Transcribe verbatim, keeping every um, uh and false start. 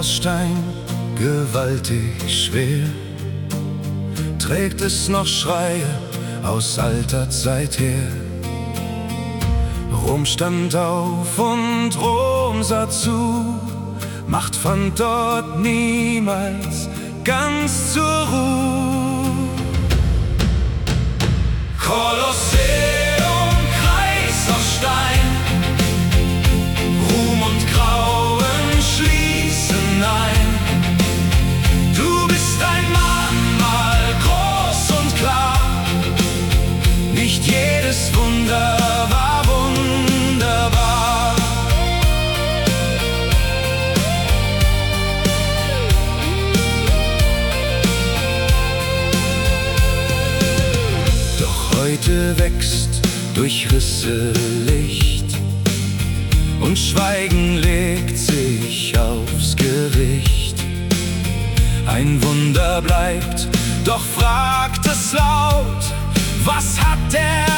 aus Stein, gewaltig schwer, trägt es noch Schreie aus alter Zeit her. Rom stand auf und Rom sah zu, Macht fand dort niemals ganz zur Ruhe. Kolosseum, Kreis aus Stein, Ruhm und Grauen schließen ein. Du bist ein Mann, mal groß und klar, nicht jedes Wunder war wunderbar. Doch heute wächst durch Risse Licht und Schweigen legt sich aufs Gericht. Ein Wunder bleibt, doch fragt es laut, was hat der